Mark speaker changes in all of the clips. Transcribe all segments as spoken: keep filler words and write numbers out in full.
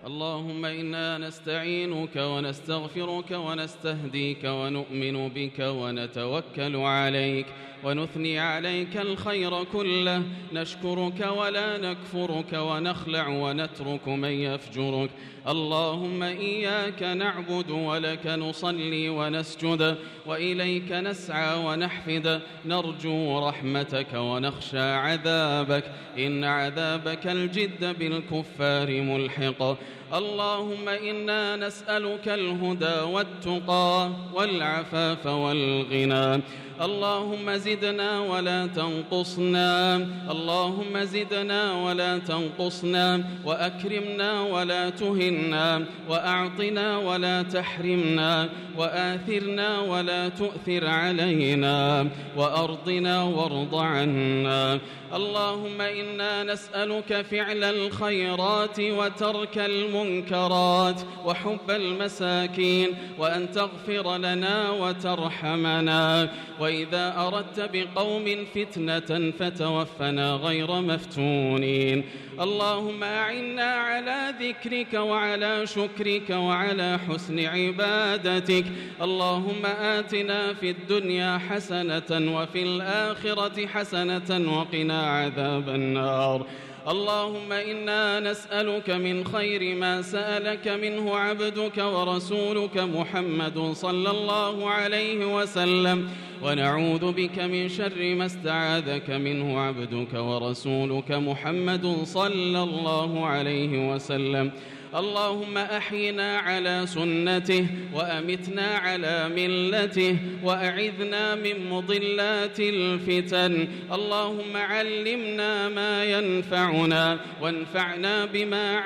Speaker 1: اللهم إنا نستعينك ونستغفرك ونستهديك ونؤمن بك ونتوكل عليك ونثني عليك الخير كله، نشكرك ولا نكفرك ونخلع ونترك من يفجرك. اللهم إياك نعبد ولك نصلي ونسجد وإليك نسعى ونحفد، نرجو رحمتك ونخشى عذابك، إن عذابك الجد بالكفار ملحق. اللهم إنا نسألك الهدى والتقى والعفاف والغنى. اللهم زدنا ولا تنقصنا، اللهم زدنا ولا تنقصنا، وأكرمنا ولا تهنا، وأعطنا ولا تحرمنا، وآثرنا ولا تؤثر علينا، وأرضنا وارض عنا. اللهم إنا نسألك فعل الخيرات وترك المنكرات وحب المساكين، وأن تغفر لنا وترحمنا، وإذا أردت بقوم فتنة فتوفنا غير مفتونين. اللهم أعنا على ذكرك وعلى شكرك وعلى حسن عبادتك. اللهم آتنا في الدنيا حسنة وفي الآخرة حسنة وقنا عذاب النار. اللهم إنا نسألك من خير ما سألك منه عبدك ورسولك محمد صلى الله عليه وسلم، ونعوذ بك من شر ما استعاذك منه عبدك ورسولك محمد صلى الله عليه وسلم. اللهم أحينا على سنته وأمتنا على ملته، وأعذنا من مضلات الفتن. اللهم علمنا ما ينفعنا وانفعنا بما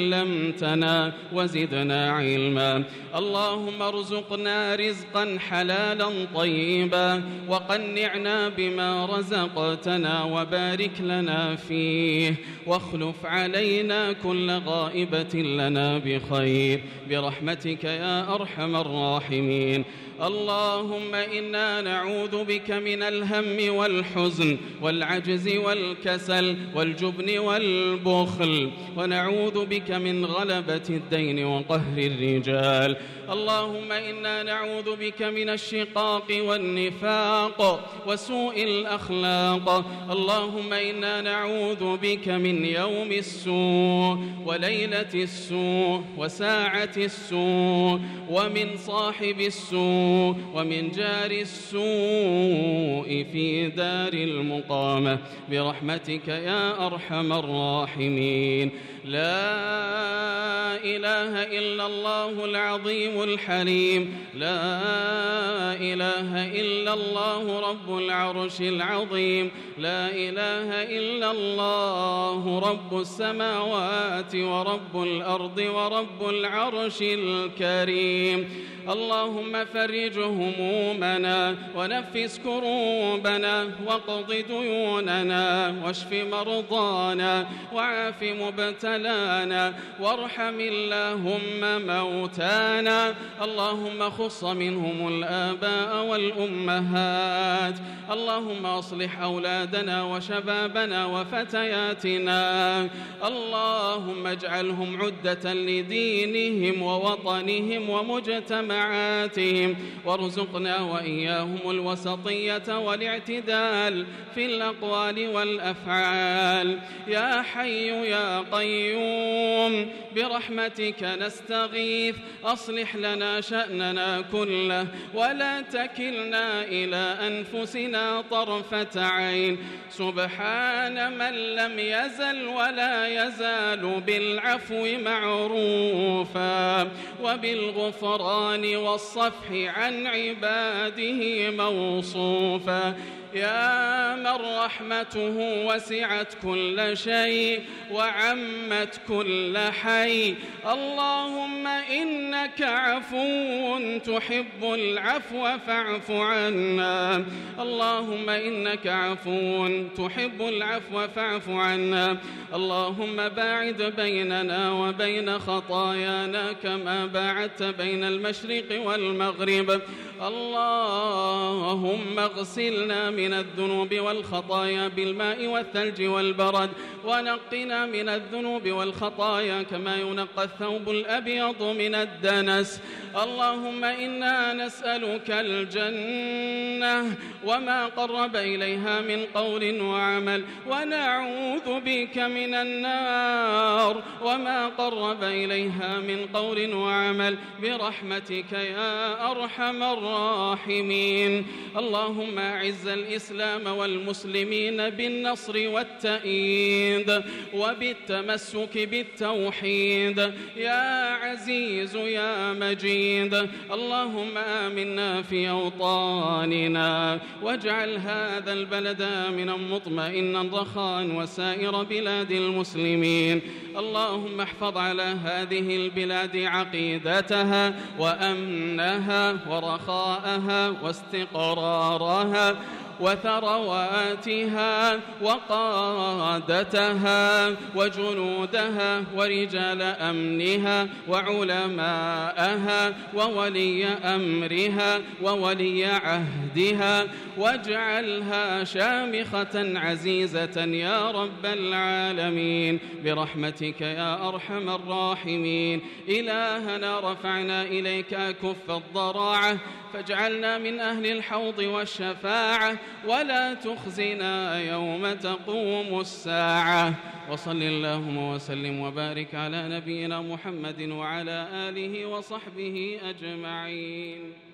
Speaker 1: علمتنا وزدنا علما. اللهم ارزقنا رزقا حلالا طيبا، وقنعنا بما رزقتنا وبارك لنا فيه، واخلف علينا كل غائبة لنا بخير برحمتك يا أرحم الراحمين. اللهم إنا نعوذ بك من الهم والحزن والعجز والكسل والجبن والبخل، ونعوذ بك من غلبة الدين وقهر الرجال. اللهم إنا نعوذ بك من الشقاق والنفاق وسوء الأخلاق. اللهم إنا نعوذ بك من يوم السوء وليلة السوء وساعة السوء ومن صاحب السوء ومن جار السوء في دار المقامة برحمتك يا أرحم الراحمين. لا إله إلا الله العظيم الحليم، لا إله إلا الله رب العرش العظيم، لا إله إلا الله رب السماوات ورب الأرض ورب العرش الكريم. اللهم فرج همومنا ونفس كروبنا واقض ديوننا واشف مرضانا وعاف مبتلانا وارحم اللهم موتانا. اللهم خص منهم الآباء والأمهات. اللهم أصلح أولادنا وشبابنا وفتياتنا. اللهم اجعلهم عدة لدينهم ووطنهم ومجتمعاتهم، وارزقنا وإياهم الوسطية والاعتدال في الأقوال والأفعال. يا حي يا قيوم برحمتك نستغيث، أصلح لنا شأننا كله ولا تكلنا إلى أنفسنا طرفة عين. سبحان من لم يزل ولا يزال بالعفو معروفا وبالغفران والصفح عن عباده موصوفا. يا من رحمته وسعت كل شيء وعمت كل حي. اللهم إنك عفو تحب العفو فاعف عنا. اللهم إنك عفو تحب العفو فاعف عنا. اللهم باعد بيننا وبين خطايانا كما باعدت بين المشرق والمغرب. اللهم اغسلنا من من الذنوب والخطايا بالماء والثلج والبرد ونقنا من الذنوب والخطايا كما ينقى الثوب الأبيض من الدنس. اللهم إنا نسألك الجنة وما قرب إليها من قول وعمل، ونعوذ بك من النار وما قرب إليها من قول وعمل، برحمتك يا أرحم الراحمين. اللهم أعز الإسلام والمسلمين بالنصر والتأييد وبالتمسك بالتوحيد يا عزيز يا مجيد. اللهم آمنا في أوطاننا واجعل هذا البلد آمنا مطمئنا رخاء وسائر بلاد المسلمين. اللهم احفظ على هذه البلاد عقيدتها وأمنها ورخاءها واستقرارها وثرواتها وقادتها وجنودها ورجال أمنها وعلماءها وولي أمرها وولي عهدها، واجعلها شامخة عزيزة يا رب العالمين برحمتك يا أرحم الراحمين. إلهنا رفعنا إليك كف الضراعة فاجعلنا من أهل الحوض والشفاعة ولا تخزنا يوم تقوم الساعة. وصل اللهم وسلم وبارك على نبينا محمد وعلى آله وصحبه أجمعين.